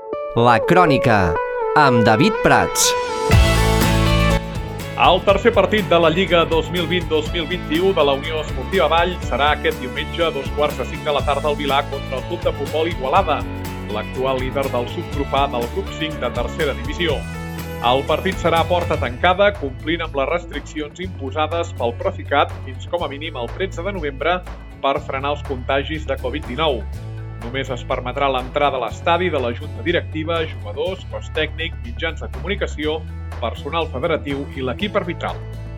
La Crònica, amb David Prats. El tercer partit de la Lliga 2020-2021 de la Unió Esportiva Vall serà aquest diumenge a 2:45 de la tarda al Vilar contra el Club de Futbol Igualada, l'actual líder del subgrup A del grup 5 de tercera divisió. El partit serà a porta tancada, complint amb les restriccions imposades pel Procicat fins com a mínim el 13 de novembre per frenar els contagis de Covid-19. Només es permetrà l'entrada a l'estadi de la Junta Directiva, jugadors, cos tècnic, mitjans de comunicació, personal federatiu i l'equip arbitral.